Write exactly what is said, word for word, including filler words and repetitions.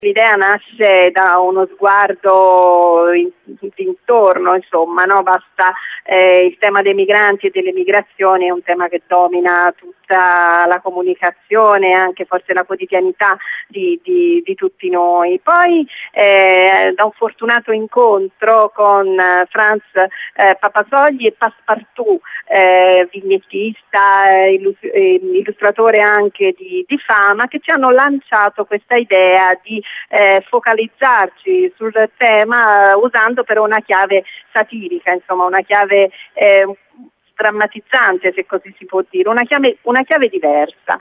L'idea nasce da uno sguardo in, intorno, insomma, no? Basta eh, il tema dei migranti e delle migrazioni è un tema che domina tutta la comunicazione, anche forse la quotidianità di, di, di tutti noi. Poi eh, da un fortunato incontro con eh, Franz eh, Papasogli e Passepartout, eh, vignettista, eh, illus- eh, illustratore anche di, di fama, che ci hanno lanciato questa idea di Eh, focalizzarci sul tema eh, usando però una chiave satirica, insomma una chiave eh, drammatizzante, se così si può dire, una chiave, una chiave diversa.